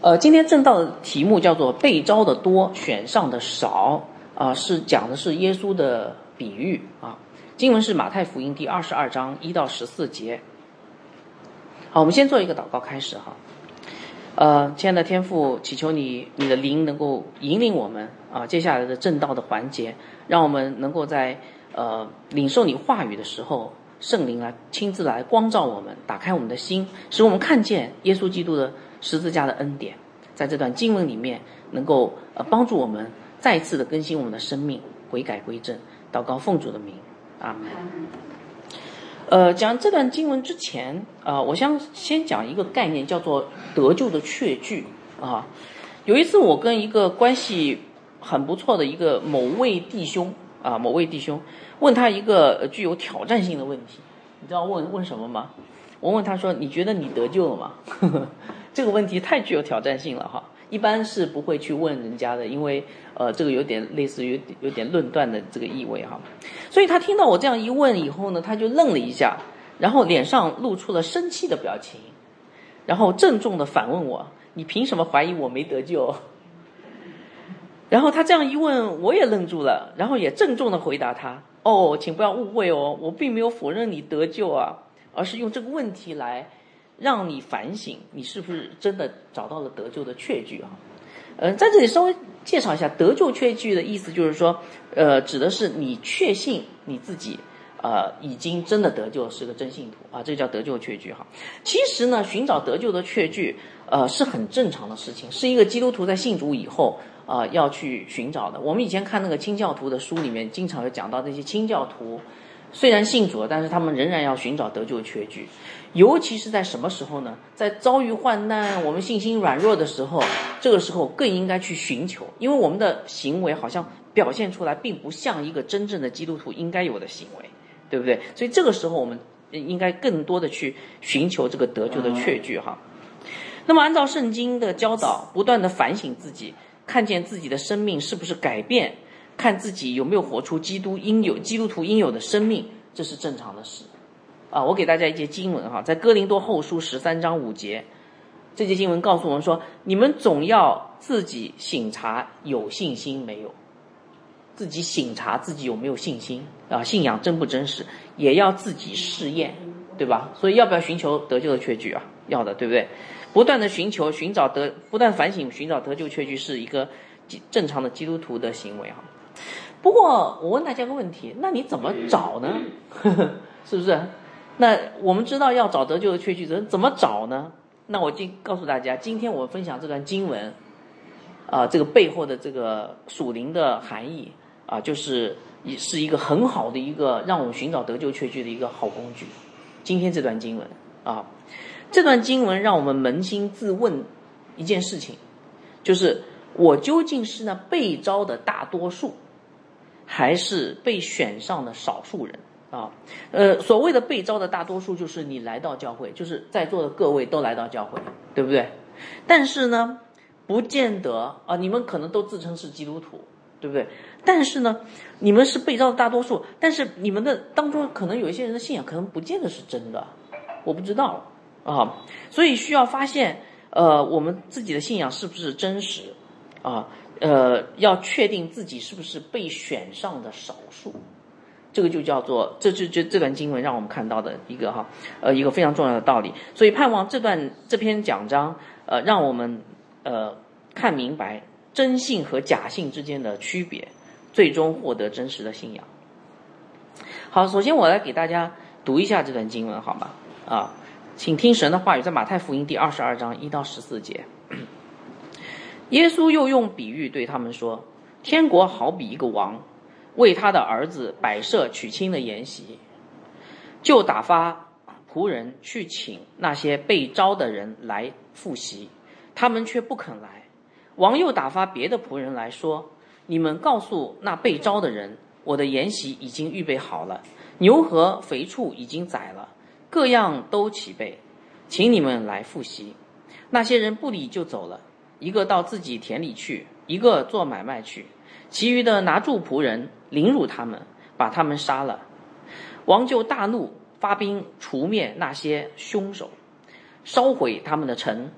今天正道的题目叫做被招的多，选上的少是讲的是耶稣的比喻啊。经文是马太福音第22章1到14节。好，我们先做一个祷告开始哈。亲爱的天父，祈求你的灵能够引领我们接下来的正道的环节，让我们能够在领受你话语的时候，圣灵来亲自来光照我们，打开我们的心，使我们看见耶稣基督的十字架的恩典，在这段经文里面能够帮助我们再一次的更新我们的生命，悔改归正。祷告奉主的名，阿门。讲这段经文之前我想先讲一个概念，叫做得救的确据啊。有一次我跟一个关系很不错的一个某位弟兄问他一个具有挑战性的问题，你知道问什么吗？我问他说：“你觉得你得救了吗？”这个问题太具有挑战性了哈，一般是不会去问人家的，因为这个有点类似于有点论断的这个意味哈。所以他听到我这样一问以后呢，他就愣了一下，然后脸上露出了生气的表情，然后郑重的反问我：“你凭什么怀疑我没得救？”然后他这样一问，我也愣住了，然后也郑重的回答他：“哦，请不要误会哦，我并没有否认你得救啊，而是用这个问题来让你反省，你是不是真的找到了得救的确据啊？”在这里稍微介绍一下，得救确据的意思就是说，指的是你确信你自己已经真的得救，是个真信徒啊，这叫得救确据哈。其实呢，寻找得救的确据是很正常的事情，是一个基督徒在信主以后要去寻找的。我们以前看那个清教徒的书里面，经常有讲到这些清教徒虽然信主了，但是他们仍然要寻找得救确据。尤其是在什么时候呢？在遭遇患难，我们信心软弱的时候，这个时候更应该去寻求，因为我们的行为好像表现出来并不像一个真正的基督徒应该有的行为，对不对？所以这个时候我们应该更多的去寻求这个得救的确据哈。那么按照圣经的教导，不断的反省自己，看见自己的生命是不是改变，看自己有没有活出基督徒应有的生命，这是正常的事我给大家一节经文哈，在哥林多后书13章5节，这节经文告诉我们说：你们总要自己省察有信心没有，自己省察自己有没有信心信仰真不真实，也要自己试验，对吧？所以要不要寻求得救的确据啊？要的，对不对？不断的不断反省寻找得救确据是一个正常的基督徒的行为哈。不过我问大家个问题，那你怎么找呢？是不是？那我们知道要找得救的确据怎么找呢？那我告诉大家，今天我们分享这段经文这个背后的这个属灵的含义就是一个很好的一个让我们寻找得救确据的一个好工具。今天这段经文这段经文让我们扪心自问一件事情，就是我究竟是那被招的大多数，还是被选上的少数人所谓的被招的大多数，就是你来到教会，就是在座的各位都来到教会，对不对？但是呢，不见得你们可能都自称是基督徒，对不对？但是呢，你们是被招的大多数，但是你们的当中可能有一些人的信仰可能不见得是真的，我不知道所以需要发现我们自己的信仰是不是真实要确定自己是不是被选上的少数。这个就叫做这段经文让我们看到的一个一个非常重要的道理。所以盼望这篇讲章让我们看明白真信和假信之间的区别，最终获得真实的信仰。好，首先我来给大家读一下这段经文好吗？请听神的话语，在马太福音第22章1到14节。耶稣又用比喻对他们说：天国好比一个王，为他的儿子摆设娶亲的筵席，就打发仆人去请那些被招的人来赴席，他们却不肯来。王又打发别的仆人来说：你们告诉那被招的人，我的筵席已经预备好了，牛和肥畜已经宰了，各样都齐备，请你们来赴席。那些人不理就走了，一个到自己田里去，一个做买卖去，其余的拿住仆人，凌辱他们，把他们杀了。王就大怒，发兵除灭那些凶手，烧毁他们的城，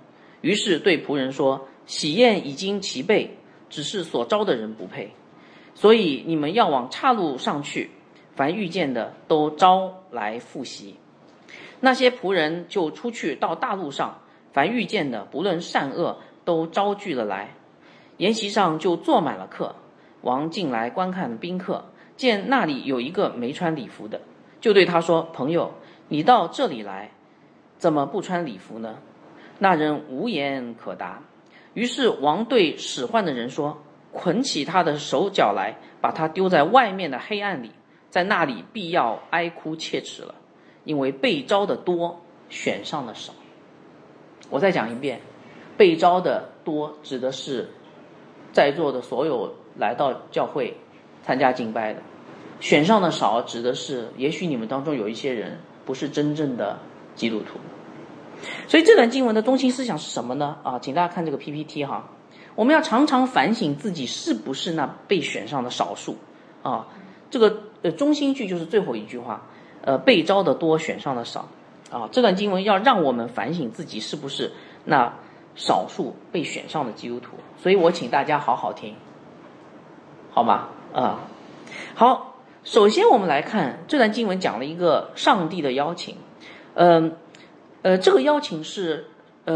于是对仆人说，喜宴已经齐备，只是所招的人不配，所以你们要往岔路上去，凡遇见的都招来赴席。那些仆人就出去到大路上，凡遇见的不论善恶都招聚了来，筵席上就坐满了客。王进来观看宾客，见那里有一个没穿礼服的，就对他说，朋友，你到这里来，怎么不穿礼服呢？那人无言可答。于是王对使唤的人说，捆起他的手脚来，把他丢在外面的黑暗里，在那里必要哀哭切齿了，因为被招的多，选上的少。我再讲一遍，被招的多指的是在座的所有来到教会参加敬拜的，选上的少指的是也许你们当中有一些人不是真正的基督徒。所以这段经文的中心思想是什么呢？请大家看这个 PPT 哈，我们要常常反省自己是不是那被选上的少数啊。这个中心句就是最后一句话，被招的多，选上的少啊。这段经文要让我们反省自己是不是那少数被选上的基督徒。所以我请大家好好听，好吗？好，首先我们来看这段经文讲了一个上帝的邀请，这个邀请是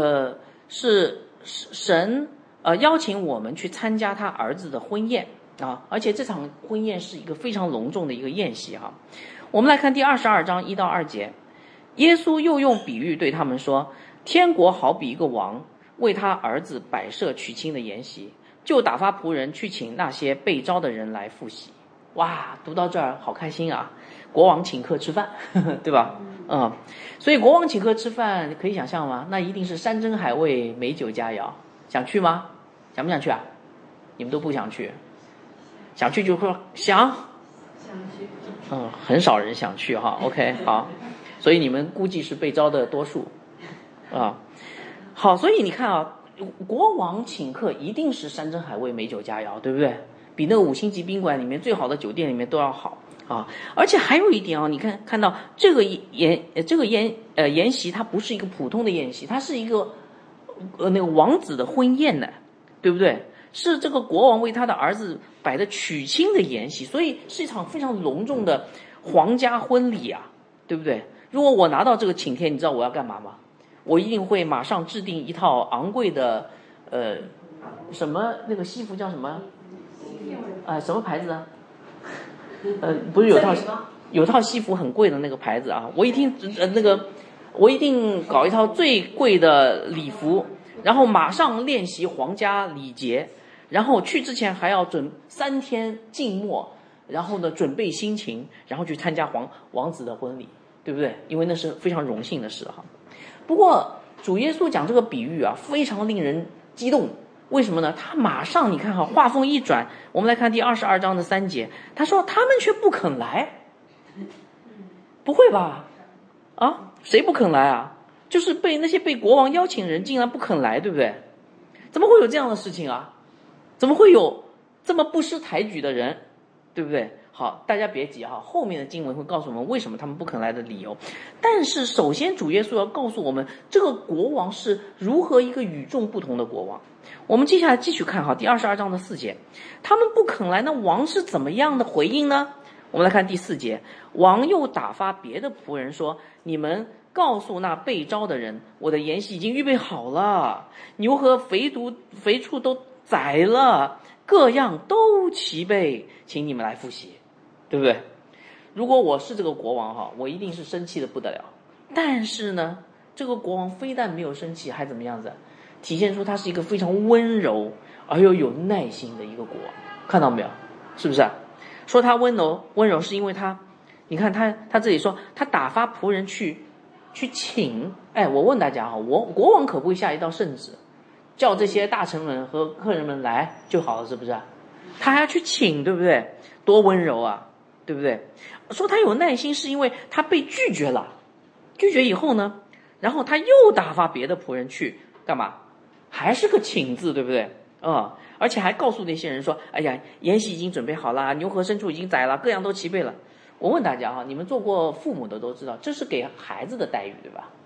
神邀请我们去参加他儿子的婚宴啊，而且这场婚宴是一个非常隆重的一个宴席哈。我们来看第22章1到2节，耶稣又用比喻对他们说，天国好比一个王为他儿子摆设娶亲的筵席，就打发仆人去请那些被招的人来赴席。哇，读到这儿好开心啊！国王请客吃饭，对吧？所以国王请客吃饭，可以想象吗？那一定是山珍海味、美酒佳肴。想去吗？想不想去啊？你们都不想去，想去就说想去。很少人想去哈。OK， 好，所以你们估计是被招的多数啊。好，所以你看啊，国王请客一定是山珍海味、美酒佳肴，对不对？比那个5星级宾馆里面最好的酒店里面都要好啊！而且还有一点啊，你看到这个宴席，它不是一个普通的宴席，它是一个那个王子的婚宴呢，对不对？是这个国王为他的儿子摆的娶亲的宴席，所以是一场非常隆重的皇家婚礼啊，对不对？如果我拿到这个请帖，你知道我要干嘛吗？我一定会马上制定一套昂贵的什么那个西服叫什么？什么牌子啊？不是有套西服很贵的那个牌子啊！我一定搞一套最贵的礼服，然后马上练习皇家礼节，然后去之前还要3天静默，然后呢准备心情，然后去参加王子的婚礼，对不对？因为那是非常荣幸的事哈。不过主耶稣讲这个比喻啊，非常令人激动。为什么呢？他马上你看哈，话锋一转，我们来看第22章的3节，他说他们却不肯来。不会吧？谁不肯来啊？就是那些被国王邀请人竟然不肯来，对不对？怎么会有这样的事情啊？怎么会有这么不识抬举的人，对不对？好，大家别急哈，后面的经文会告诉我们为什么他们不肯来的理由。但是首先主耶稣要告诉我们，这个国王是如何一个与众不同的国王。我们接下来继续看哈，第22章的4节，他们不肯来，那王是怎么样的回应呢？我们来看第4节，王又打发别的仆人说，你们告诉那被招的人，我的筵席已经预备好了，牛和肥畜都宰了，各样都齐备，请你们来赴席，对不对？如果我是这个国王哈，我一定是生气的不得了。但是呢，这个国王非但没有生气，还怎么样子？体现出他是一个非常温柔而又有耐心的一个国王，看到没有？是不是？说他温柔是因为他，你看他这里说他打发仆人去请。我问大家哈，国王可不会下一道圣旨，叫这些大臣们和客人们来就好了，是不是？他还要去请，对不对？多温柔啊，对不对？说他有耐心是因为他被拒绝了，拒绝以后呢，然后他又打发别的仆人去干嘛？还是个请字，对不对？而且还告诉那些人说，哎呀，筵席已经准备好了，牛和牲畜已经宰了，各样都齐备了。我问大家哈，你们做过父母的都知道，这是给孩子的待遇，对吧？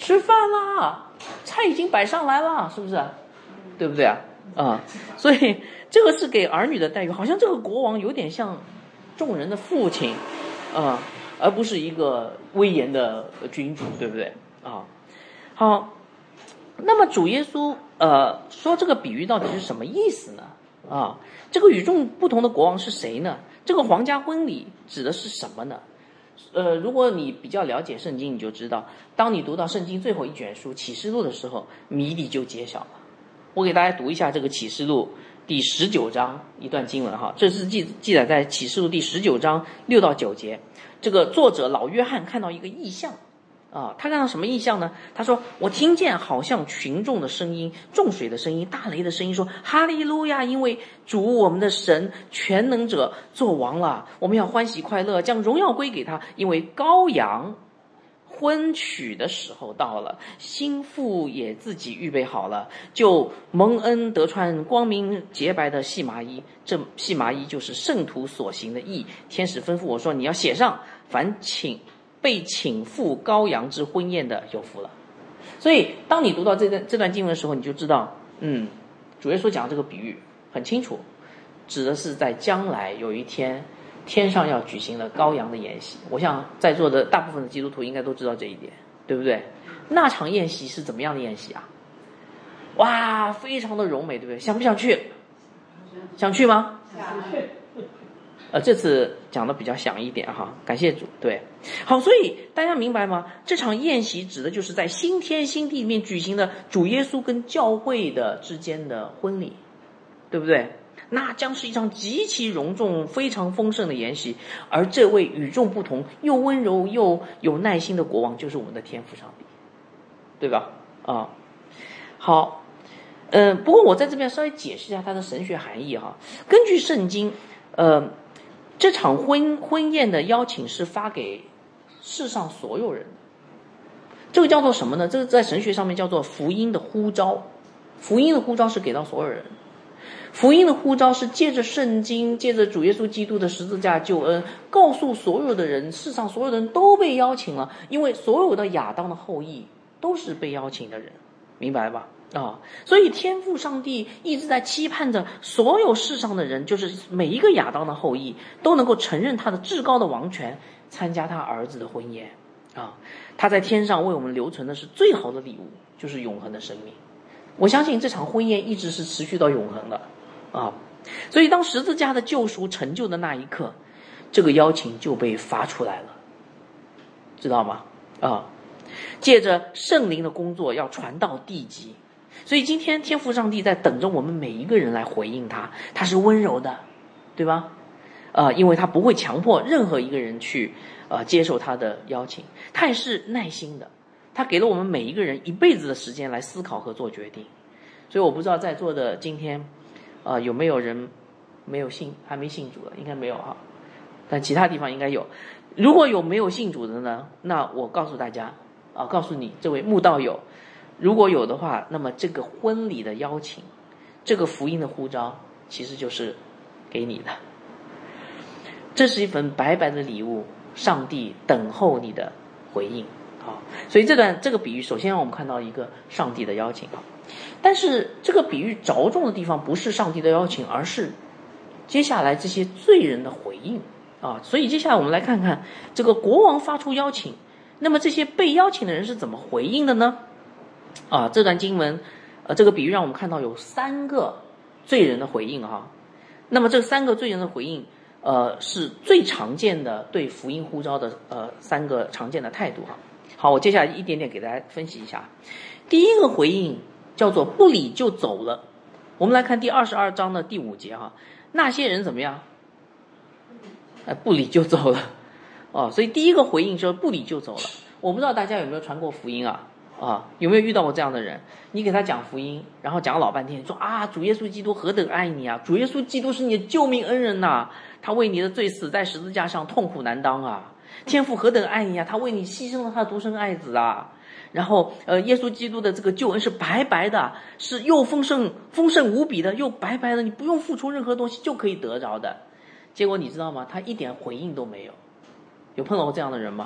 吃饭啦，菜已经摆上来了，是不是？对不对啊？所以这个是给儿女的待遇，好像这个国王有点像众人的父亲而不是一个威严的君主，对不对啊？好，那么主耶稣说这个比喻到底是什么意思呢？这个与众不同的国王是谁呢？这个皇家婚礼指的是什么呢？如果你比较了解圣经，你就知道，当你读到圣经最后一卷书启示录的时候，谜底就揭晓了。我给大家读一下这个启示录第19章一段经文哈，这是记载在启示录第19章6到9节。这个作者老约翰看到一个异象他看到什么异象呢？他说，我听见好像群众的声音，众水的声音，大雷的声音，说哈利路亚，因为主我们的神全能者做王了，我们要欢喜快乐，将荣耀归给他，因为羔羊婚娶的时候到了，新妇也自己预备好了，就蒙恩得穿光明洁白的细麻衣，这细麻衣就是圣徒所行的义。天使吩咐我说，你要写上，凡被请赴羔羊之婚宴的有福了。所以当你读到这段经文的时候，你就知道主耶稣讲这个比喻很清楚，指的是在将来有一天天上要举行了羔羊的宴席。我想在座的大部分的基督徒应该都知道这一点，对不对？那场宴席是怎么样的宴席啊？哇，非常的柔美，对不对？想不想去？想去吗？ 想去。 这次讲的比较详一点哈，感谢主。对，好，所以大家明白吗？这场宴席指的就是在新天新地里面举行的主耶稣跟教会的之间的婚礼，对不对？那将是一场极其隆重、非常丰盛的宴席，而这位与众不同、又温柔又有耐心的国王，就是我们的天父上帝，对吧？好，不过我在这边稍微解释一下它的神学含义哈。根据圣经，这场婚宴的邀请是发给世上所有人的，这个叫做什么呢？这个在神学上面叫做福音的呼召。福音的呼召是给到所有人，福音的呼召是借着圣经，借着主耶稣基督的十字架救恩，告诉所有的人，世上所有的人都被邀请了，因为所有的亚当的后裔都是被邀请的人，明白吧？所以天父上帝一直在期盼着所有世上的人，就是每一个亚当的后裔都能够承认他的至高的王权，参加他儿子的婚宴他在天上为我们留存的是最好的礼物，就是永恒的生命。我相信这场婚宴一直是持续到永恒的所以当十字架的救赎成就的那一刻，这个邀请就被发出来了，知道吗？借着圣灵的工作要传到地极，所以今天天父上帝在等着我们每一个人来回应他，他是温柔的，对吧？因为他不会强迫任何一个人去接受他的邀请，他也是耐心的，他给了我们每一个人一辈子的时间来思考和做决定。所以我不知道在座的今天有没有人还没信主的，应该没有但其他地方应该有。如果有没有信主的呢，那我告诉大家告诉你这位慕道友，如果有的话，那么这个婚礼的邀请，这个福音的呼召其实就是给你的，这是一份白白的礼物，上帝等候你的回应所以这个比喻首先让我们看到一个上帝的邀请但是这个比喻着重的地方不是上帝的邀请，而是接下来这些罪人的回应所以接下来我们来看看这个国王发出邀请，那么这些被邀请的人是怎么回应的呢？这段经文这个比喻让我们看到有3个罪人的回应那么这3个罪人的回应是最常见的对福音呼召的3个常见的态度好，我接下来一点点给大家分析一下。第一个回应叫做不理就走了。我们来看第22章的第5节那些人怎么样？不理就走了所以第一个回应就是不理就走了。我不知道大家有没有传过福音有没有遇到过这样的人？你给他讲福音，然后讲老半天，说主耶稣基督何等爱你主耶稣基督是你的救命恩人他为你的罪死在十字架上，痛苦难当天父何等爱你他为你牺牲了他的独生爱子然后耶稣基督的这个救恩是白白的，是又丰盛无比的，又白白的，你不用付出任何东西就可以得着的。结果你知道吗？他一点回应都没有。有碰到过这样的人吗？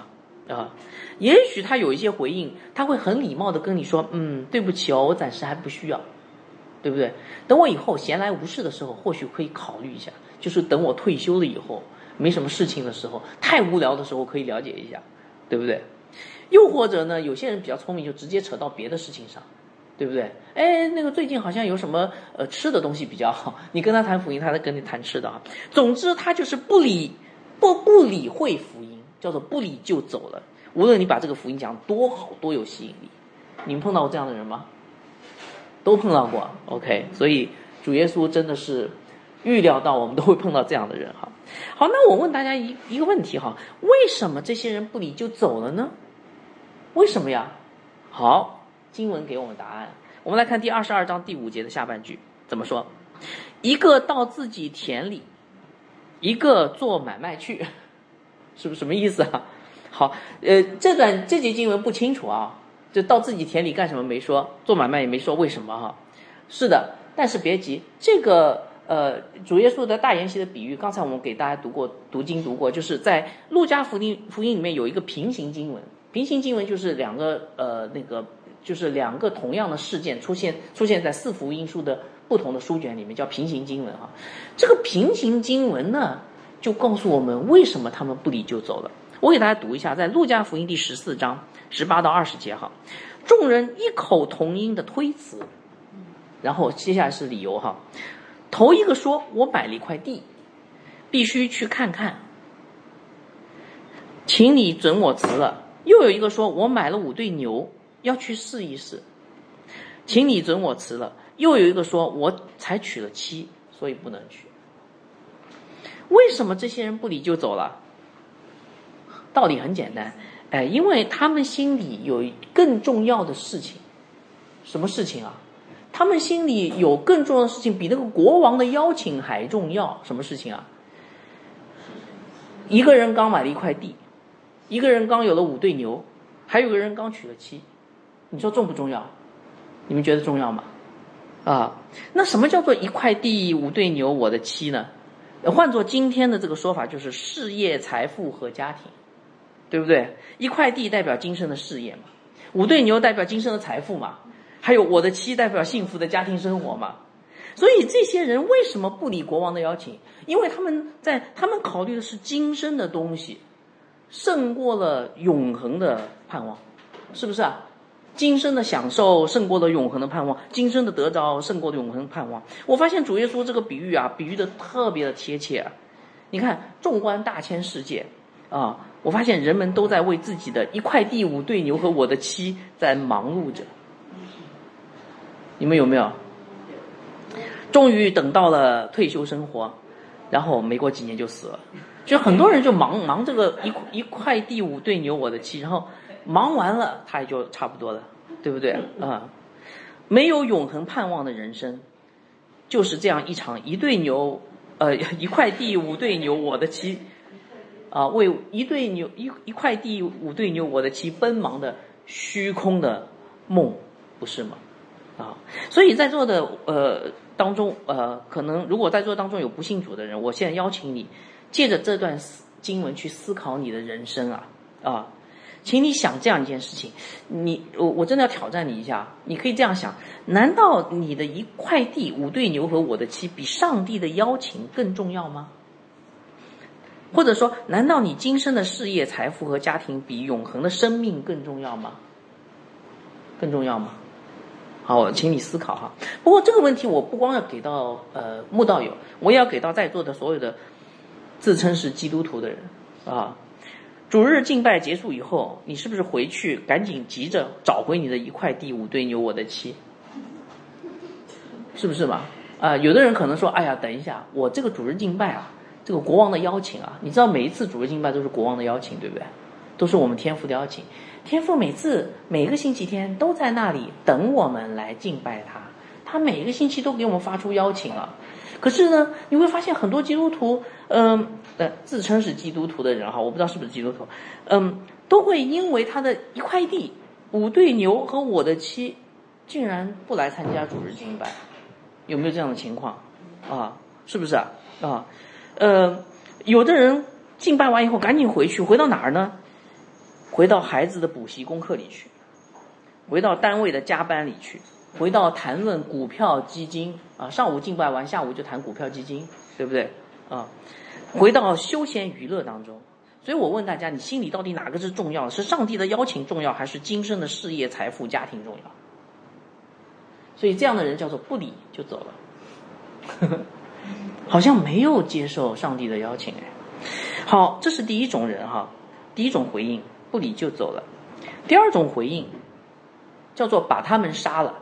也许他有一些回应，他会很礼貌的跟你说，对不起哦，我暂时还不需要，对不对？等我以后闲来无事的时候，或许可以考虑一下，就是等我退休了以后，没什么事情的时候，太无聊的时候可以了解一下，对不对？又或者呢，有些人比较聪明，就直接扯到别的事情上，对不对？那个最近好像有什么吃的东西比较好，你跟他谈福音，他在跟你谈吃的啊。总之，他就是不理会福音，叫做不理就走了。无论你把这个福音讲多好多有吸引力，你们碰到过这样的人吗？都碰到过 ，OK。所以主耶稣真的是预料到我们都会碰到这样的人哈。好，那我问大家一个问题哈，为什么这些人不理就走了呢？为什么呀？好，经文给我们答案。我们来看第22章第5节的下半句怎么说？一个到自己田里，一个做买卖去，是不是什么意思啊？好，这节经文不清楚啊，就到自己田里干什么没说，做买卖也没说，为什么哈？是的，但是别急，这个主耶稣的大筵席的比喻，刚才我们给大家读经读过，就是在路加福音里面有一个平行经文，平行经文就是两个同样的事件出现在4福音书的不同的书卷里面，叫平行经文哈。这个平行经文呢，就告诉我们为什么他们不理就走了。我给大家读一下，在路加福音第14章18到20节哈，众人异口同音的推辞，然后接下来是理由哈。头一个说，我买了一块地，必须去看看，请你准我辞了。又有一个说，我买了5对牛，要去试一试，请你准我辞了。又有一个说，我才娶了妻，所以不能去。为什么这些人不理就走了？道理很简单，因为他们心里有更重要的事情。什么事情啊？他们心里有更重要的事情，比那个国王的邀请还重要。什么事情啊？一个人刚买了一块地，一个人刚有了5对牛，还有个人刚娶了妻，你说重不重要？你们觉得重要吗？那什么叫做一块地5对牛我的妻呢？换作今天的这个说法，就是事业财富和家庭，对不对？一块地代表今生的事业嘛，5对牛代表今生的财富嘛，还有我的妻代表幸福的家庭生活嘛。所以这些人为什么不理国王的邀请？因为他们考虑的是今生的东西，胜过了永恒的盼望，是不是啊？今生的享受胜过了永恒的盼望，今生的得着胜过了永恒盼望。我发现主耶稣这个比喻啊，比喻的特别的贴切啊。你看，纵观大千世界啊，我发现人们都在为自己的一块地5对牛和我的妻在忙碌着。你们有没有？终于等到了退休生活，然后没过几年就死了。就很多人就忙这个一块地5对牛我的妻，然后忙完了他也就差不多了，对不对没有永恒盼望的人生，就是这样一场一块地5对牛我的妻为一块地5对牛我的妻奔忙的虚空的梦，不是吗？所以在座的当中可能如果在座当中有不信主的人，我现在邀请你借着这段经文去思考你的人生请你想这样一件事情，我真的要挑战你一下，你可以这样想，难道你的一块地5对牛和我的妻比上帝的邀请更重要吗？或者说，难道你今生的事业财富和家庭比永恒的生命更重要吗？更重要吗？好，请你思考哈。不过这个问题我不光要给到慕道友，我也要给到在座的所有的自称是基督徒的人主日敬拜结束以后，你是不是回去赶紧急着找回你的一块地5对牛我的妻？是不是嘛？有的人可能说，哎呀，等一下，我这个主日敬拜这个国王的邀请你知道每一次主日敬拜都是国王的邀请，对不对？都是我们天父的邀请。天父每个星期天都在那里等我们来敬拜他每个星期都给我们发出邀请可是呢，你会发现很多基督徒自称是基督徒的人我不知道是不是基督徒都会因为他的一块地5对牛和我的妻竟然不来参加主日敬拜。有没有这样的情况是不是有的人敬拜完以后赶紧回到哪儿呢？ 回到孩子的补习功课里去，回到单位的加班里去，回到谈论股票基金啊，上午敬拜完，下午就谈股票基金，对不对啊？回到休闲娱乐当中。所以我问大家，你心里到底哪个是重要？是上帝的邀请重要，还是今生的事业、财富、家庭重要？所以这样的人叫做不理就走了，好像没有接受上帝的邀请。好，这是第一种人哈，第一种回应，不理就走了。第二种回应叫做把他们杀了。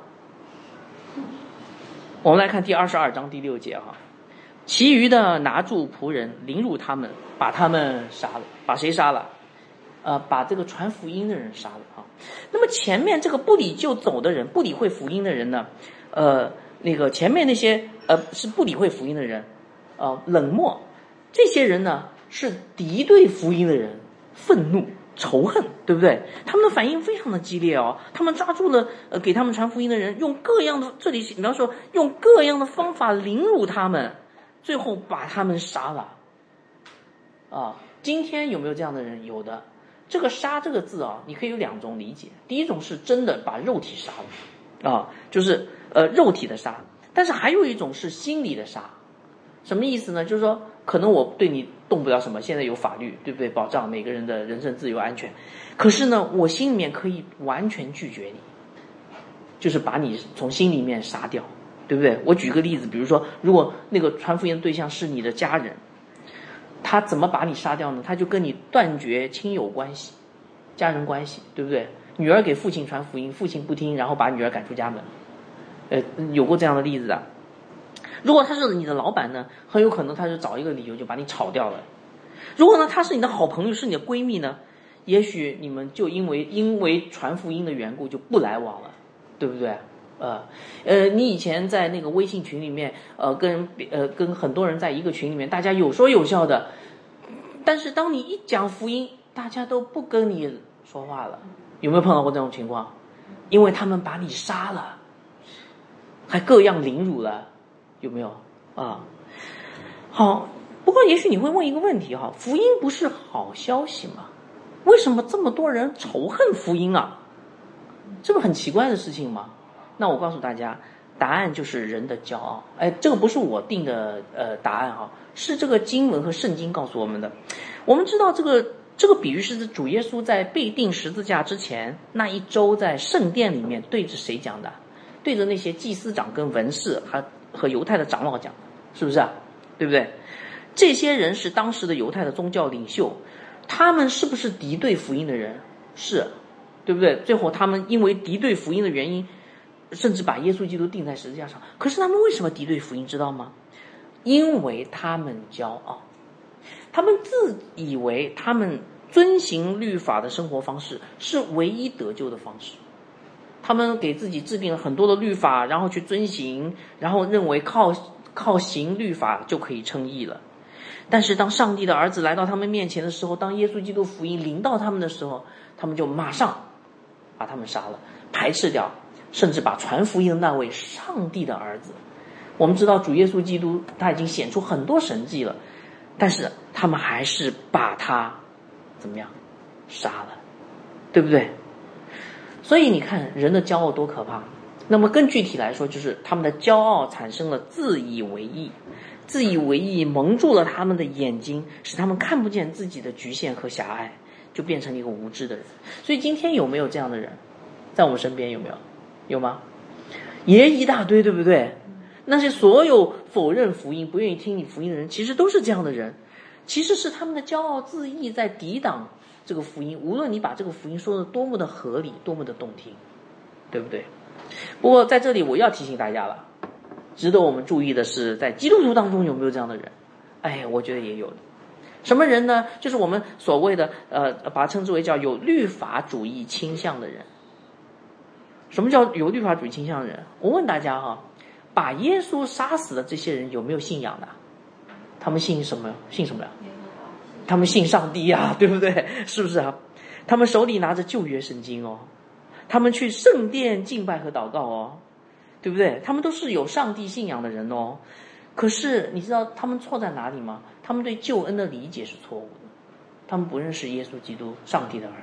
我们来看第22章第6节哈，其余的拿住仆人，凌辱他们，把他们杀了。把谁杀了？把这个传福音的人杀了啊。那么前面这个不理就走的人，不理会福音的人呢，前面那些是不理会福音的人，冷漠，这些人呢是敌对福音的人，愤怒、仇恨，对不对？他们的反应非常的激烈哦，他们抓住了给他们传福音的人，用各样的这里比方说用各样的方法凌辱他们，最后把他们杀了啊。今天有没有这样的人？有的。这个杀这个字啊，你可以有两种理解。第一种是真的把肉体杀了啊，就是肉体的杀，但是还有一种是心理的杀。什么意思呢？就是说可能我对你动不了什么，现在有法律，对不对？保障每个人的人身自由安全，可是呢我心里面可以完全拒绝你，就是把你从心里面杀掉，对不对？我举个例子，比如说如果那个传福音的对象是你的家人，他怎么把你杀掉呢？他就跟你断绝亲友关系、家人关系，对不对？女儿给父亲传福音，父亲不听，然后把女儿赶出家门，有过这样的例子的。如果他是你的老板呢，很有可能他就找一个理由就把你炒掉了。如果呢他是你的好朋友，是你的闺蜜呢，也许你们就因为传福音的缘故就不来往了，对不对？你以前在那个微信群里面，跟很多人在一个群里面，大家有说有笑的，但是当你一讲福音，大家都不跟你说话了。有没有碰到过这种情况？因为他们把你杀了，还各样凌辱了，有没有啊？好，不过也许你会问一个问题哈，福音不是好消息吗？为什么这么多人仇恨福音啊？这不很奇怪的事情吗？那我告诉大家，答案就是人的骄傲。这个不是我定的答案哈，是这个经文和圣经告诉我们的。我们知道这个比喻是主耶稣在被钉十字架之前那一周在圣殿里面对着谁讲的？对着那些祭司长跟文士和犹太的长老讲，是不是啊？对不对？这些人是当时的犹太的宗教领袖，他们是不是敌对福音的人？是，对不对？最后他们因为敌对福音的原因，甚至把耶稣基督钉在十字架上。可是他们为什么敌对福音，知道吗？因为他们骄傲，他们自以为他们遵行律法的生活方式是唯一得救的方式，他们给自己制定了很多的律法，然后去遵行，然后认为靠行律法就可以称义了。但是当上帝的儿子来到他们面前的时候，当耶稣基督福音临到他们的时候，他们就马上把他们杀了，排斥掉，甚至把传福音的那位上帝的儿子，我们知道主耶稣基督他已经显出很多神迹了，但是他们还是把他怎么样杀了，对不对？所以你看人的骄傲多可怕。那么更具体来说，就是他们的骄傲产生了自以为意，自以为意蒙住了他们的眼睛，使他们看不见自己的局限和狭隘，就变成一个无知的人。所以今天有没有这样的人在我们身边？有没有？有吗？也一大堆，对不对？那些所有否认福音、不愿意听你福音的人，其实都是这样的人。其实是他们的骄傲自义在抵挡这个福音，无论你把这个福音说的多么的合理，多么的动听，对不对？不过在这里我要提醒大家了，值得我们注意的是，在基督徒当中有没有这样的人？我觉得也有的。什么人呢？就是我们所谓的把它称之为叫有律法主义倾向的人。什么叫有律法主义倾向的人？我问大家哈，把耶稣杀死的这些人有没有信仰的？他们信什么？信什么呀？他们信上帝呀，对不对？是不是啊？他们手里拿着旧约圣经哦，他们去圣殿敬拜和祷告哦，对不对？他们都是有上帝信仰的人哦。可是你知道他们错在哪里吗？他们对救恩的理解是错误的，他们不认识耶稣基督上帝的儿子。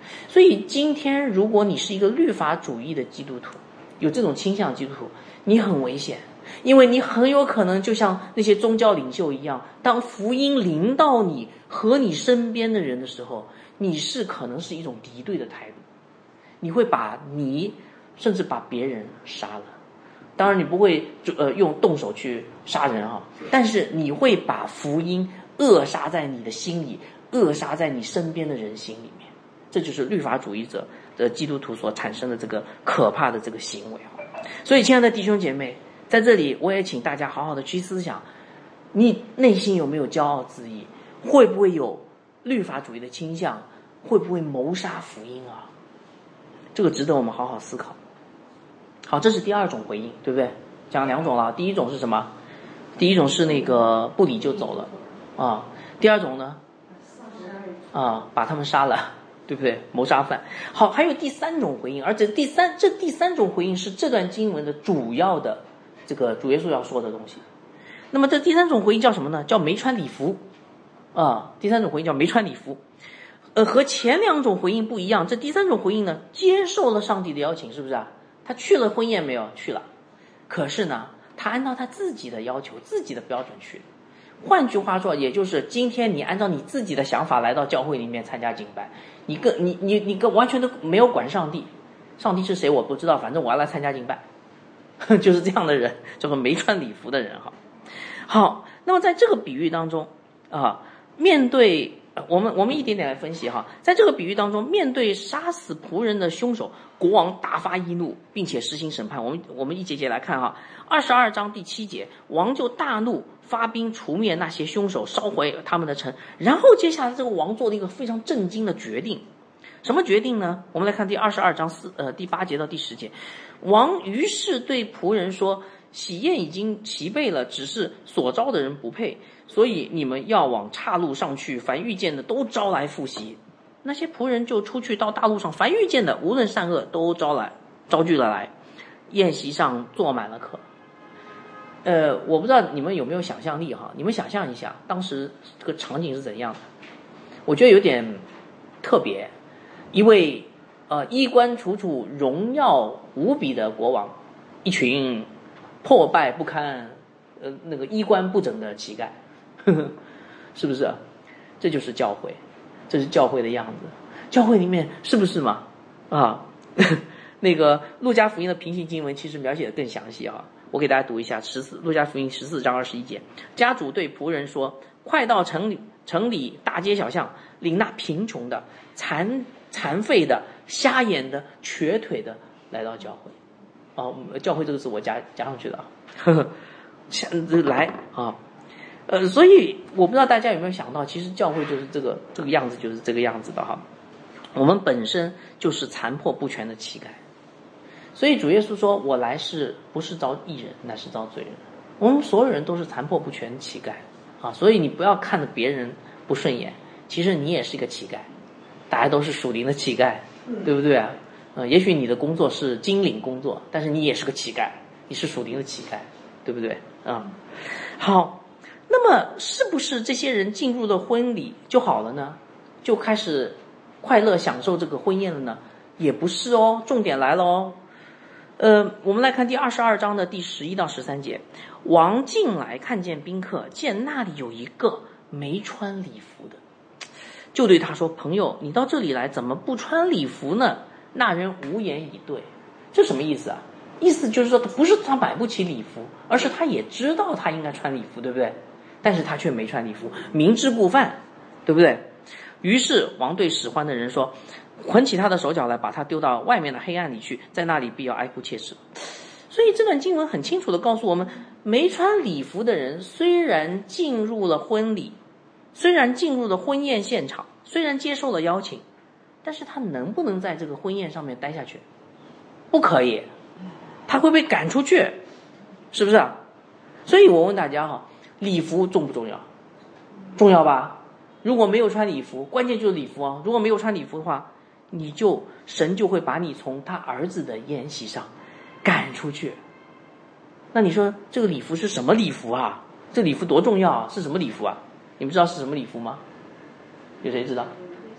所以今天如果你是一个律法主义的基督徒，有这种倾向基督徒，你很危险，因为你很有可能就像那些宗教领袖一样，当福音临到你和你身边的人的时候，你是可能是一种敌对的态度，你会把你甚至把别人杀了。当然你不会用动手去杀人啊，但是你会把福音扼杀在你的心里，扼杀在你身边的人心里面。这就是律法主义者的基督徒所产生的这个可怕的这个行为啊。所以亲爱的弟兄姐妹，在这里我也请大家好好的去思想，你内心有没有骄傲自义，会不会有律法主义的倾向，会不会谋杀福音啊？这个值得我们好好思考。好，这是第二种回应，对不对？讲两种了。第一种是什么？第一种是那个不理就走了啊。第二种呢？把他们杀了，对不对？谋杀犯。好，还有第三种回应，而且第三种回应是这段经文的主要的这个主耶稣要说的东西。那么这第三种回应叫什么呢？叫没穿礼服啊。第三种回应叫没穿礼服。和前两种回应不一样，这第三种回应呢，接受了上帝的邀请，是不是啊？他去了婚宴没有？去了。可是呢，他按照他自己的要求、自己的标准去。换句话说，也就是今天你按照你自己的想法来到教会里面参加敬拜，你完全都没有管上帝，上帝是谁我不知道，反正我要来参加敬拜，就是这样的人，叫做没穿礼服的人哈。好，那么在这个比喻当中啊，面对我们一点点来分析哈，在这个比喻当中，面对杀死仆人的凶手，国王大发易怒，并且实行审判。我们一节节来看哈。22章第7节，王就大怒，发兵除灭那些凶手，烧毁他们的城。然后接下来这个王做了一个非常震惊的决定，什么决定呢？我们来看第22章第8节到第10节，王于是对仆人说：喜宴已经齐备了，只是所招的人不配，所以你们要往岔路上去，凡遇见的都招来赴席。那些仆人就出去到大路上，凡遇见的无论善恶都招聚了来，宴席上坐满了客。我不知道你们有没有想象力哈？你们想象一下，当时这个场景是怎样的？我觉得有点特别。一位衣冠楚楚、荣耀无比的国王，一群破败不堪、那个衣冠不整的乞丐，是不是？这就是教会，这是教会的样子。教会里面是不是嘛？那个路加福音的平行经文其实描写的更详细啊。我给大家读一下路加福音14章21节，家主对仆人说：快到城里大街小巷，领那贫穷的、残废的、瞎眼的、瘸腿的来到教会。教会这个字我加上去的啊，来啊。所以我不知道大家有没有想到，其实教会就是这个样子，就是这个样子的哈。我们本身就是残破不全的乞丐，所以主耶稣说：我来是不是招义人，乃是招罪人。我们所有人都是残破不全的乞丐啊，所以你不要看着别人不顺眼，其实你也是一个乞丐，大家都是属灵的乞丐，对不对啊？也许你的工作是金领工作，但是你也是个乞丐，你是属灵的乞丐，对不对啊？好，那么是不是这些人进入了婚礼就好了呢？就开始快乐享受这个婚宴了呢？也不是哦，重点来了哦。我们来看第22章的第11到13节，王进来看见宾客，见那里有一个没穿礼服的，就对他说：朋友，你到这里来怎么不穿礼服呢？那人无言以对。这什么意思啊？意思就是说，不是他买不起礼服，而是他也知道他应该穿礼服，对不对？但是他却没穿礼服，明知故犯，对不对？于是王对使唤的人说：捆起他的手脚来，把他丢到外面的黑暗里去，在那里必要哀哭切齿。所以这段经文很清楚地告诉我们，没穿礼服的人虽然进入了婚礼，虽然进入了婚宴现场，虽然接受了邀请，但是他能不能在这个婚宴上面待下去？不可以，他会被赶出去，是不是啊？所以我问大家哈，礼服重不重要？重要吧？如果没有穿礼服，关键就是礼服啊！如果没有穿礼服的话，神就会把你从他儿子的宴席上赶出去。那你说这个礼服是什么礼服啊？这礼服多重要啊？是什么礼服啊？你们知道是什么礼服吗？有谁知道？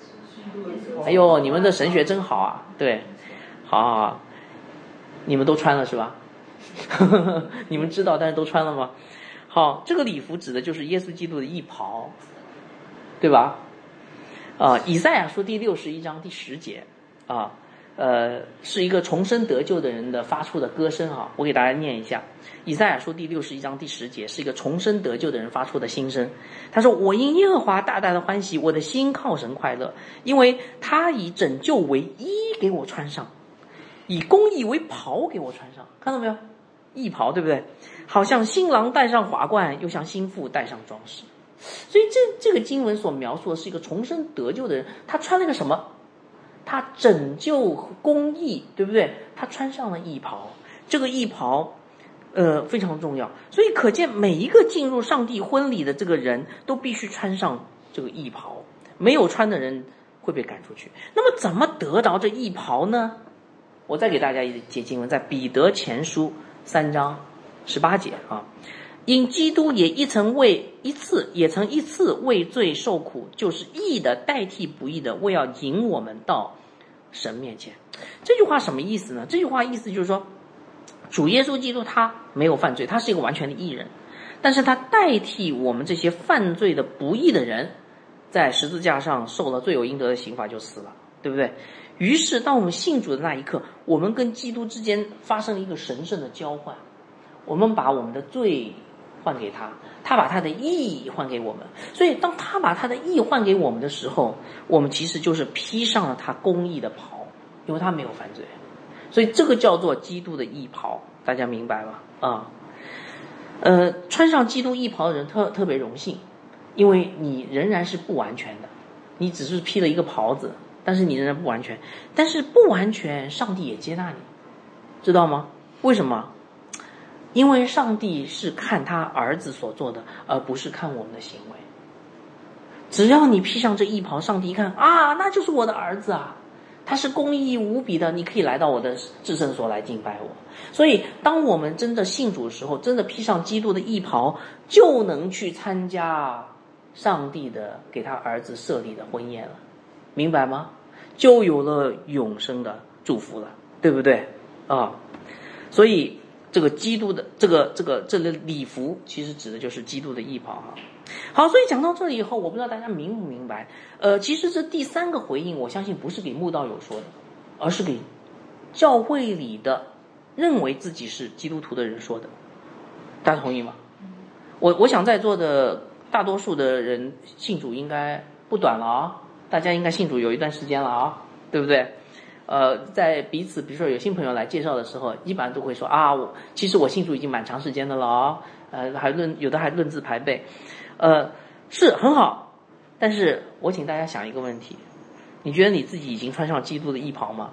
哎呦，你们的神学真好啊！对，好，你们都穿了是吧？你们知道，但是都穿了吗？好，这个礼服指的就是耶稣基督的义袍，对吧？以赛亚书第61章第10节是一个重生得救的人的发出的歌声啊，我给大家念一下。以赛亚书第61章第10节是一个重生得救的人发出的心声。他说：“我因耶和华大大的欢喜，我的心靠神快乐，因为他以拯救为衣给我穿上，以公义为袍给我穿上。”看到没有？义袍，对不对？好像新郎戴上华冠，又像新妇戴上装饰。所以这个经文所描述的是一个重生得救的人，他穿了个什么？他拯救公义，对不对？他穿上了义袍，这个义袍非常重要。所以可见每一个进入上帝婚礼的这个人都必须穿上这个义袍，没有穿的人会被赶出去。那么怎么得着这义袍呢？我再给大家一节经文，在彼得前书3章18节啊。因基督也曾一次为罪受苦，就是义的代替不义的，为要引我们到神面前。这句话什么意思呢？这句话意思就是说，主耶稣基督他没有犯罪，他是一个完全的义人，但是他代替我们这些犯罪的不义的人，在十字架上受了罪有应得的刑罚，就死了，对不对？于是当我们信主的那一刻，我们跟基督之间发生了一个神圣的交换，我们把我们的罪换给他，他把他的义换给我们。所以当他把他的义换给我们的时候，我们其实就是披上了他公义的袍，因为他没有犯罪。所以这个叫做基督的义袍，大家明白吗？穿上基督义袍的人特别荣幸，因为你仍然是不完全的，你只是披了一个袍子，但是你仍然不完全。但是不完全，上帝也接纳你，知道吗？为什么？因为上帝是看他儿子所做的，而不是看我们的行为。只要你披上这义袍，上帝一看啊，那就是我的儿子啊，他是公义无比的，你可以来到我的至圣所来敬拜我。所以当我们真的信主的时候，真的披上基督的义袍，就能去参加上帝的给他儿子设立的婚宴了，明白吗？就有了永生的祝福了，对不对所以这个基督的这个礼服，其实指的就是基督的义袍好，所以讲到这里以后，我不知道大家明不明白。其实这第3个回应，我相信不是给慕道友说的，而是给教会里的认为自己是基督徒的人说的。大家同意吗？我想在座的大多数的人信主应该不短了大家应该信主有一段时间了对不对？在彼此比如说有新朋友来介绍的时候，一般都会说其实我信主已经蛮长时间的了有的还论资排辈，是很好。但是我请大家想一个问题，你觉得你自己已经穿上基督的义袍吗？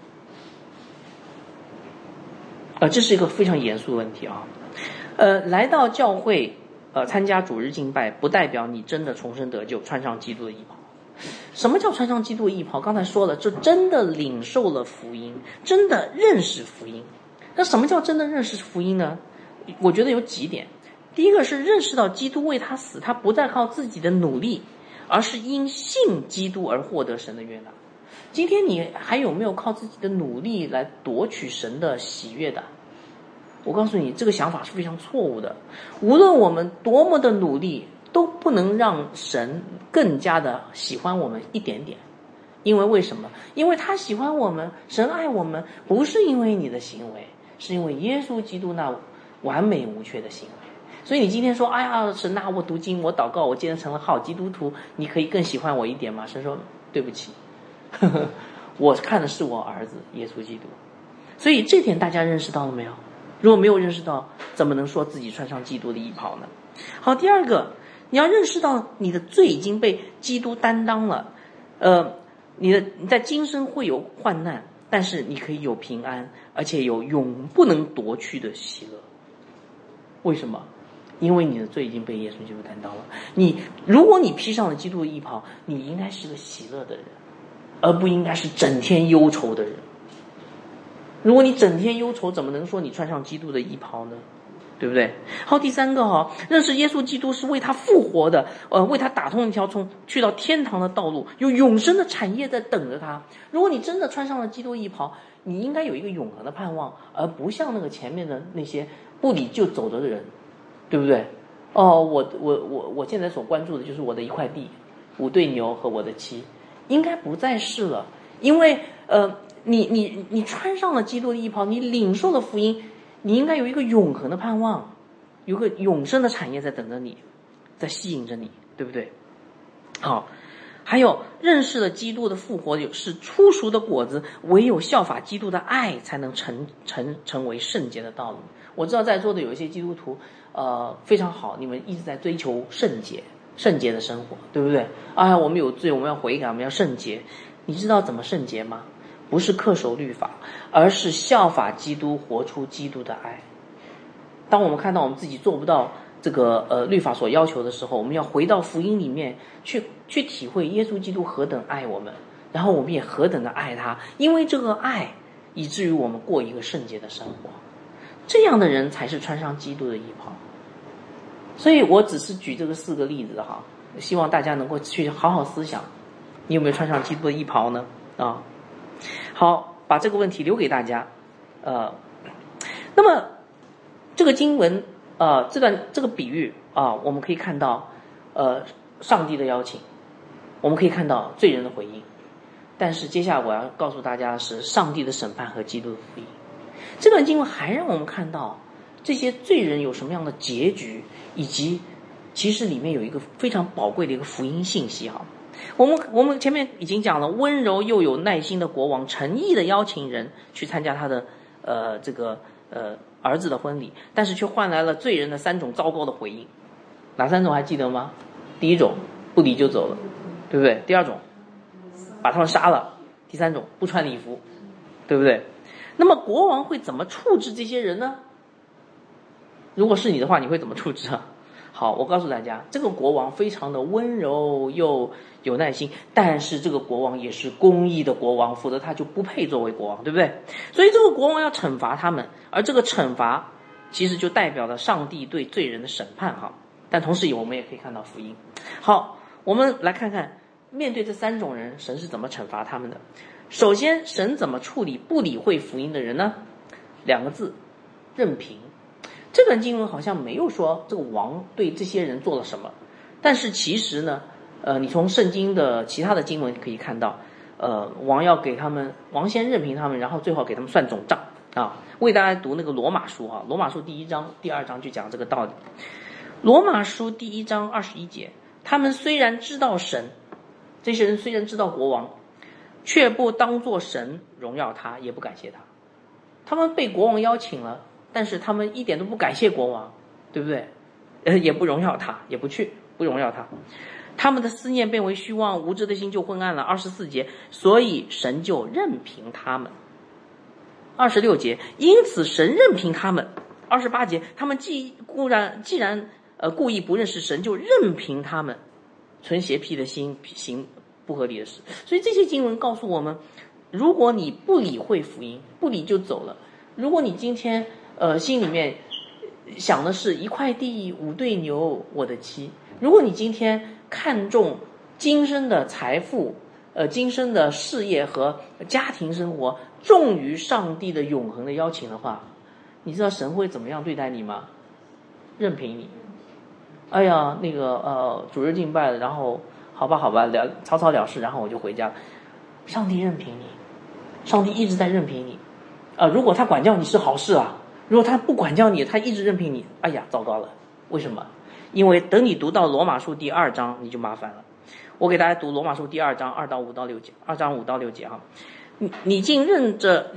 这是一个非常严肃的问题来到教会参加主日敬拜，不代表你真的重生得救，穿上基督的义袍。什么叫穿上基督的义袍？刚才说了，就真的领受了福音，真的认识福音。那什么叫真的认识福音呢？我觉得有几点。第一个是认识到基督为他死，他不再靠自己的努力，而是因信基督而获得神的悦纳。今天你还有没有靠自己的努力来夺取神的喜悦的？我告诉你，这个想法是非常错误的。无论我们多么的努力，都不能让神更加的喜欢我们一点点。因为为什么？因为他喜欢我们，神爱我们，不是因为你的行为，是因为耶稣基督那完美无缺的行为。所以你今天说神我读经，我祷告，我今天成了好基督徒，你可以更喜欢我一点吗？神说对不起我看的是我儿子耶稣基督。所以这点大家认识到了没有？如果没有认识到，怎么能说自己穿上基督的义袍呢？好，第二个，你要认识到你的罪已经被基督担当了。你在今生会有患难，但是你可以有平安，而且有永不能夺去的喜乐。为什么？因为你的罪已经被耶稣基督担当了。如果你披上了基督的义袍，你应该是个喜乐的人，而不应该是整天忧愁的人。如果你整天忧愁，怎么能说你穿上基督的义袍呢？ 对不对？好，第三个认识耶稣基督是为他复活的，为他打通一条去到天堂的道路，有永生的产业在等着他。如果你真的穿上了基督衣袍，你应该有一个永恒的盼望，而不像那个前面的那些不理就走的人，对不对？我现在所关注的就是我的一块地，5对牛和我的妻，应该不再是了，因为你穿上了基督的衣袍，你领受了福音，你应该有一个永恒的盼望，有个永生的产业在等着你，在吸引着你，对不对？好，还有认识了基督的复活是初熟的果子，唯有效法基督的爱才能成为圣洁的道路。我知道在座的有一些基督徒非常好，你们一直在追求圣洁的生活，对不对？我们有罪，我们要悔改，我们要圣洁。你知道怎么圣洁吗？不是恪守律法，而是效法基督，活出基督的爱。当我们看到我们自己做不到这个律法所要求的时候，我们要回到福音里面去体会耶稣基督何等爱我们，然后我们也何等的爱他，因为这个爱以至于我们过一个圣洁的生活。这样的人才是穿上基督的衣袍。所以我只是举这个4个例子希望大家能够去好好思想，你有没有穿上基督的衣袍呢？好，把这个问题留给大家。那么这个经文这个比喻我们可以看到上帝的邀请，我们可以看到罪人的回应，但是接下来我要告诉大家的是上帝的审判和基督的福音。这段经文还让我们看到这些罪人有什么样的结局，以及其实里面有一个非常宝贵的一个福音信息我们前面已经讲了，温柔又有耐心的国王诚意的邀请人去参加他的儿子的婚礼，但是却换来了罪人的3种糟糕的回应。哪3种还记得吗？第一种，不理就走了，对不对？第2种，把他们杀了。第3种，不穿礼服，对不对？那么国王会怎么处置这些人呢？如果是你的话，你会怎么处置好，我告诉大家，这个国王非常的温柔又有耐心，但是这个国王也是公义的国王，否则他就不配作为国王，对不对？所以这个国王要惩罚他们，而这个惩罚其实就代表了上帝对罪人的审判但同时我们也可以看到福音。好，我们来看看面对这3种人，神是怎么惩罚他们的。首先，神怎么处理不理会福音的人呢？2个字，任凭。这段经文好像没有说这个王对这些人做了什么，但是其实呢你从圣经的其他的经文可以看到王先任凭他们，然后最后给他们算总账为大家读那个罗马书罗马书第1章第2章就讲这个道理。罗马书第1章21节，他们虽然知道神，这些人虽然知道国王，却不当作神荣耀他，也不感谢他。他们被国王邀请了，但是他们一点都不感谢国王，对不对？也不荣耀他，也不荣耀他。他们的思念变为虚妄，无知的心就昏暗了。24节，所以神就任凭他们。26节，因此神任凭他们。28节，他们既然故意不认识神，就任凭他们存邪僻的心，行不合理的事。所以这些经文告诉我们，如果你不理会福音，不理就走了，如果你今天心里面想的是一块地5对牛我的妻，如果你今天看重今生的财富今生的事业和家庭生活重于上帝的永恒的邀请的话，你知道神会怎么样对待你吗？任凭你。哎呀，那个主日敬拜了，然后好吧草草了事，然后我就回家了。上帝任凭你，上帝一直在任凭你如果他管教你是好事如果他不管教你，他一直任凭你，哎呀糟糕了。为什么？因为等你读到罗马书第2章你就麻烦了。我给大家读罗马书第2章2到5到6节你竟认着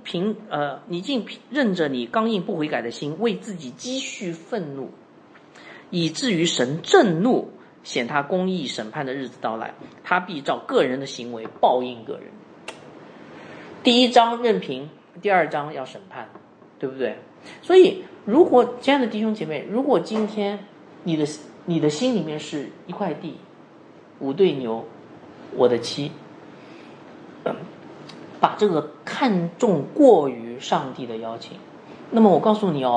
你刚硬不悔改的心，为自己积蓄愤怒，以至于神震怒，显他公义审判的日子到来，他必照个人的行为报应个人。第1章任凭，第2章要审判，对不对？所以如果亲爱的弟兄姐妹，如果今天你的心里面是一块地5对牛我的妻，把这个看重过于上帝的邀请，那么我告诉你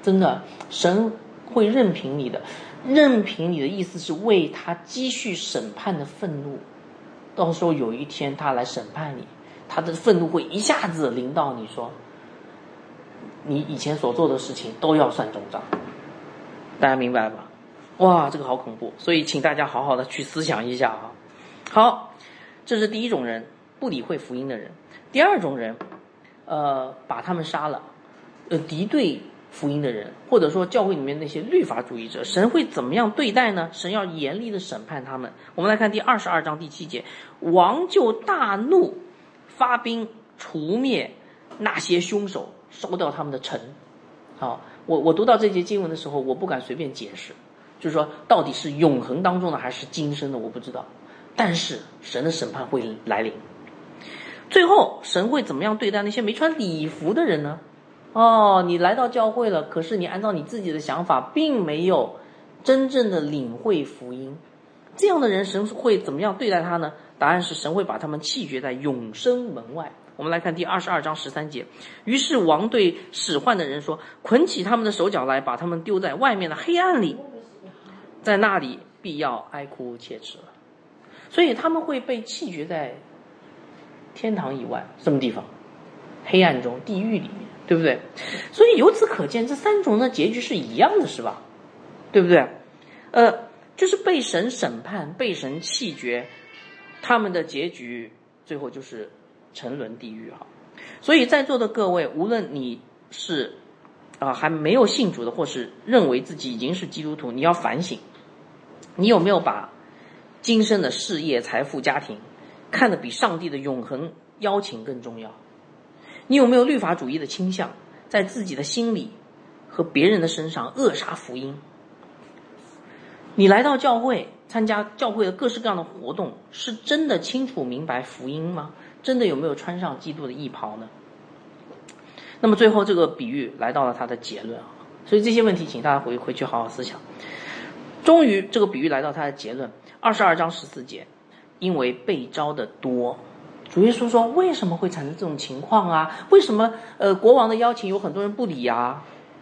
真的，神会任凭你的，任凭你的意思是为他积蓄审判的愤怒，到时候有一天他来审判你，他的愤怒会一下子临到你，说你以前所做的事情都要算总账。大家明白吧？哇，这个好恐怖，所以请大家好好的去思想一下啊。好，这是第一种人，不理会福音的人。第二种人，把他们杀了，敌对福音的人，或者说教会里面那些律法主义者，神会怎么样对待呢？神要严厉的审判他们。我们来看第22章第7节，王就大怒，发兵除灭那些凶手，烧掉他们的城。好，我读到这节经文的时候，我不敢随便解释，就是说到底是永恒当中的还是今生的，我不知道。但是神的审判会来临。最后神会怎么样对待那些没穿礼服的人呢？你来到教会了，可是你按照你自己的想法并没有真正的领会福音，这样的人神会怎么样对待他呢？答案是神会把他们弃绝在永生门外。我们来看第22章13节，于是王对使唤的人说，捆起他们的手脚来，把他们丢在外面的黑暗里，在那里必要哀哭切齿了。所以他们会被弃绝在天堂以外，什么地方？黑暗中，地狱里面，对不对？所以由此可见，这三种的结局是一样的，是吧？对不对？就是被神审判，被神弃绝，他们的结局最后就是沉沦地狱哈。所以在座的各位，无论你是还没有信主的，或是认为自己已经是基督徒，你要反省，你有没有把今生的事业、财富、家庭看得比上帝的永恒邀请更重要？你有没有律法主义的倾向，在自己的心里和别人的身上扼杀福音？你来到教会，参加教会的各式各样的活动，是真的清楚明白福音吗？真的有没有穿上基督的义袍呢？那么最后这个比喻来到了它的结论，所以这些问题请大家回去好好思想。终于这个比喻来到它的结论，22章14节，因为被招的多。主耶稣说，为什么会产生这种情况啊？为什么国王的邀请有很多人不理啊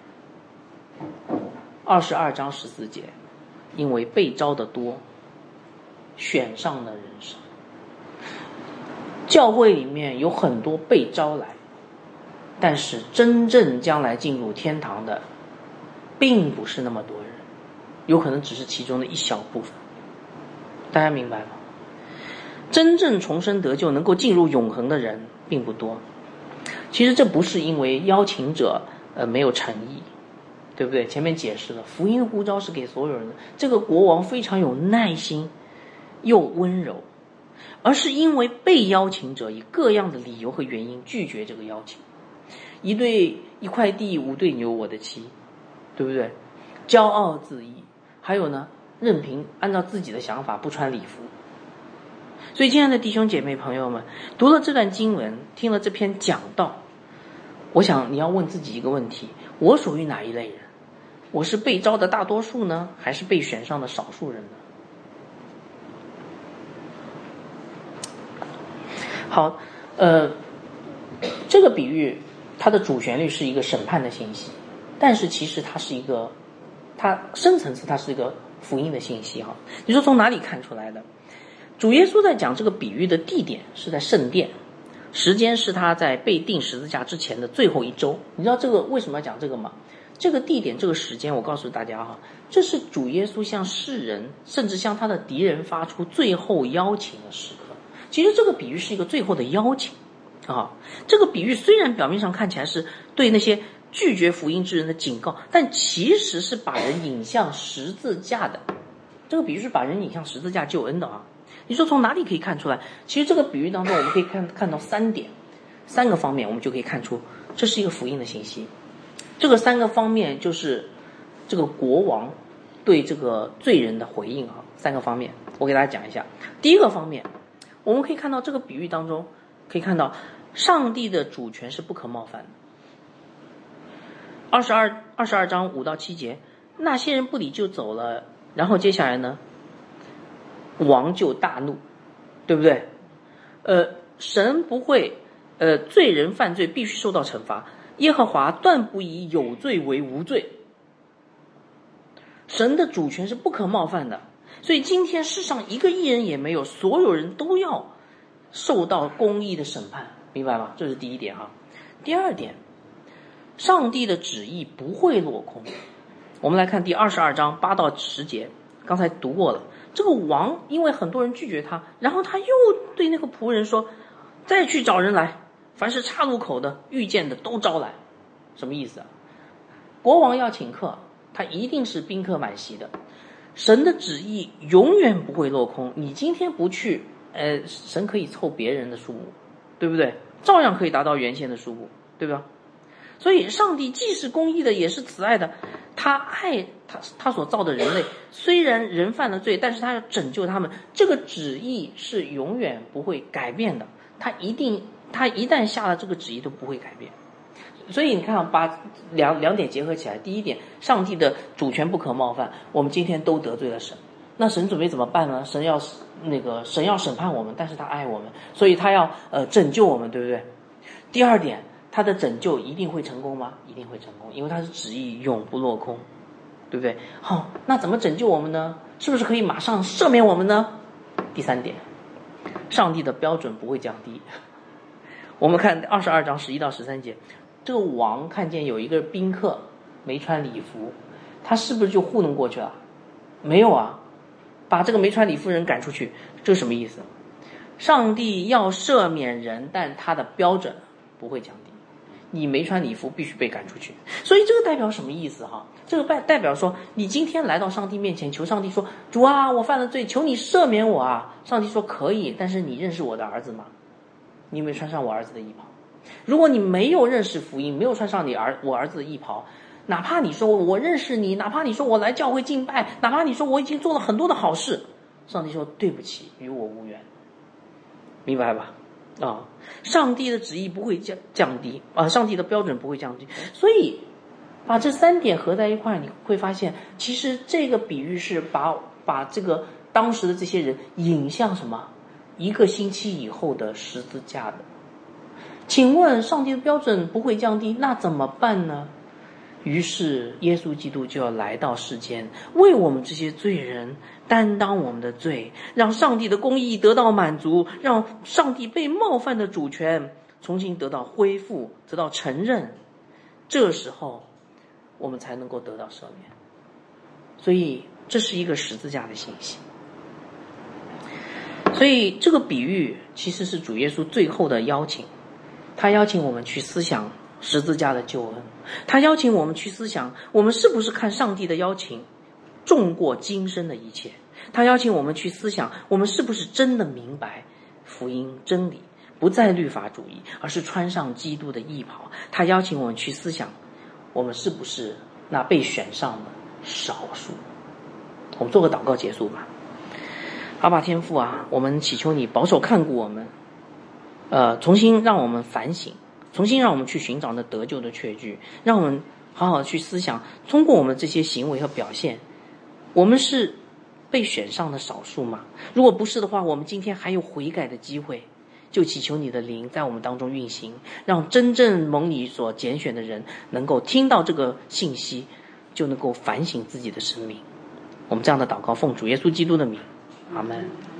？22章14节，因为被招的多，选上的人少。教会里面有很多被招来，但是真正将来进入天堂的并不是那么多人，有可能只是其中的一小部分。大家明白吗？真正重生得救能够进入永恒的人并不多。其实这不是因为邀请者没有诚意，对不对？前面解释了，福音呼召是给所有人的，这个国王非常有耐心又温柔，而是因为被邀请者以各样的理由和原因拒绝这个邀请。一块地5对牛我的妻，对不对？骄傲自义，还有呢，任凭按照自己的想法不穿礼服。所以亲爱的弟兄姐妹朋友们，读了这段经文，听了这篇讲道，我想你要问自己一个问题，我属于哪一类人？我是被招的大多数呢，还是被选上的少数人呢？好，这个比喻它的主旋律是一个审判的信息，但是其实它深层次它是一个福音的信息哈。你说从哪里看出来的？主耶稣在讲这个比喻的地点是在圣殿，时间是他在被钉十字架之前的最后一周。你知道这个为什么要讲这个吗？这个地点这个时间，我告诉大家哈，这是主耶稣向世人甚至向他的敌人发出最后邀请的时刻。其实这个比喻是一个最后的邀请啊。这个比喻虽然表面上看起来是对那些拒绝福音之人的警告，但其实是把人引向十字架的。这个比喻是把人引向十字架救恩的啊。你说从哪里可以看出来？其实这个比喻当中，我们可以看到3个方面，我们就可以看出这是一个福音的信息。这个3个方面就是这个国王对这个罪人的回应啊。3个方面，我给大家讲一下。第一个方面，我们可以看到这个比喻当中，可以看到上帝的主权是不可冒犯的。22章5到7节，那些人不理就走了，然后接下来呢？王就大怒，对不对？神不会罪人犯罪必须受到惩罚， 耶和华断不以有罪为无罪。神的主权是不可冒犯的，所以今天世上一个义人也没有，所有人都要受到公义的审判，明白吗？这是第一点哈。第二点，上帝的旨意不会落空。我们来看第22章8到10节，刚才读过了。这个王因为很多人拒绝他，然后他又对那个仆人说，再去找人来，凡是岔路口的遇见的都招来。什么意思啊？国王要请客，他一定是宾客满席的。神的旨意永远不会落空，你今天不去，神可以凑别人的数目，对不对？照样可以达到原先的数目，对吧？所以上帝既是公义的，也是慈爱的，他爱他所造的人类，虽然人犯了罪，但是他要拯救他们，这个旨意是永远不会改变的，他一旦下了这个旨意都不会改变。所以你看，把两点结合起来，第一点，上帝的主权不可冒犯，我们今天都得罪了神，那神准备怎么办呢？神要审判我们，但是他爱我们，所以他要拯救我们，对不对？第二点，他的拯救一定会成功吗？一定会成功，因为他的旨意永不落空，对不对？好，那怎么拯救我们呢？是不是可以马上赦免我们呢？第三点，上帝的标准不会降低。我们看22章11到13节，这个王看见有一个宾客没穿礼服，他是不是就糊弄过去了？没有啊，把这个没穿礼服人赶出去。这是什么意思？上帝要赦免人，但他的标准不会降低，你没穿礼服必须被赶出去。所以这个代表什么意思哈？这个代表说，你今天来到上帝面前，求上帝说，主啊，我犯了罪，求你赦免我啊。上帝说可以，但是你认识我的儿子吗？你有没有穿上我儿子的衣袍？如果你没有认识福音，没有穿上我儿子的衣袍，哪怕你说我认识你，哪怕你说我来教会敬拜，哪怕你说我已经做了很多的好事，上帝说对不起，与我无缘，明白吧？上帝的旨意不会降低啊，上帝的标准不会降低。所以把这三点合在一块，你会发现，其实这个比喻是把这个当时的这些人引向什么？1个星期以后的十字架的。请问上帝的标准不会降低，那怎么办呢？于是耶稣基督就要来到世间，为我们这些罪人担当我们的罪，让上帝的公义得到满足，让上帝被冒犯的主权重新得到恢复，得到承认，这时候我们才能够得到赦免。所以这是一个十字架的信息。所以这个比喻其实是主耶稣最后的邀请，他邀请我们去思想十字架的救恩，他邀请我们去思想，我们是不是看上帝的邀请重过今生的一切？他邀请我们去思想，我们是不是真的明白福音真理，不再律法主义，而是穿上基督的义袍？他邀请我们去思想，我们是不是那被选上的少数？我们做个祷告结束吧。阿爸天父啊，我们祈求你保守看顾我们，重新让我们反省，重新让我们去寻找那得救的确据，让我们好好去思想，通过我们这些行为和表现，我们是被选上的少数吗？如果不是的话，我们今天还有悔改的机会，就祈求你的灵在我们当中运行，让真正蒙你所拣选的人能够听到这个信息，就能够反省自己的生命。我们这样的祷告奉主耶稣基督的名，阿们。